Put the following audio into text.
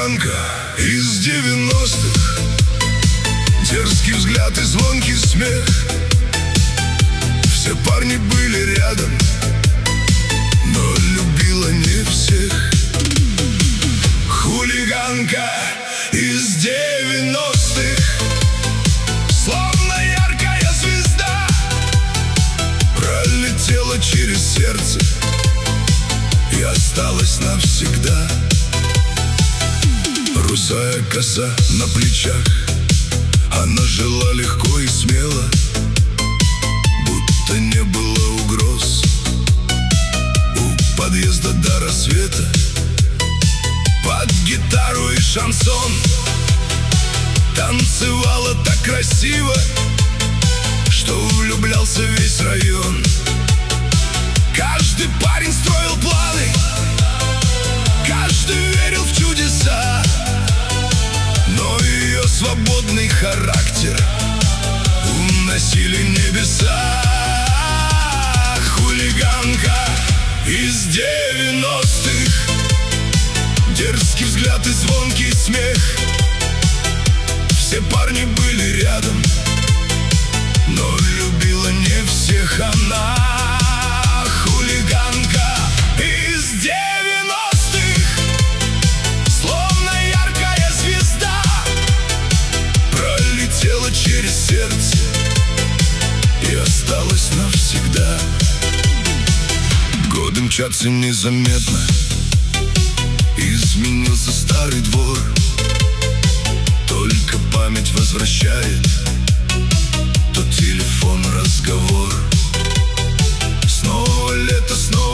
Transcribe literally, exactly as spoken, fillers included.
Хулиганка из девяностых, дерзкий взгляд и звонкий смех. Все парни были рядом, но любила не всех. Хулиганка из девяностых, словно яркая звезда, пролетела через сердце и осталась навсегда. Русая коса на плечах, она жила легко и смело, будто не было угроз. У подъезда до рассвета под гитару и шансон танцевала так красиво, что влюблялся весь район. Каждый парень строил планы, каждый верил в чудеса, но ее свободный характер уносили небеса. Хулиганка из девяностых, дерзкий взгляд и звонкий смех. Все парни были рядом, но любила не всех она. Хулиганка из девяностых, словно яркая звезда, пролетела через сердце и осталась навсегда. Годы мчатся незаметно, изменился старый двор, только память возвращает тот телефон, разговор. Снова лето, снова